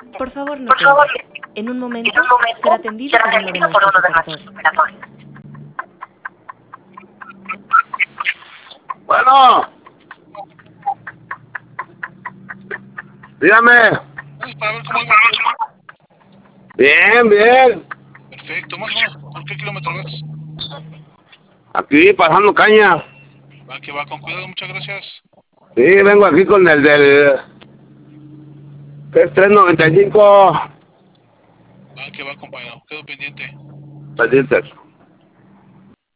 Por favor, no cuelgue. En un momento será atendido por uno de nuestros operadores. Bueno. Dígame. Para ver cómo iba. Bien, bien. Perfecto, más o menos, ¿por qué kilómetro ves? Aquí pasando caña. Va, que va, con cuidado, muchas gracias. Sí, vengo aquí con el del... ¿Qué es 395? Va, que va, compañero, quedo pendiente. Pendientes.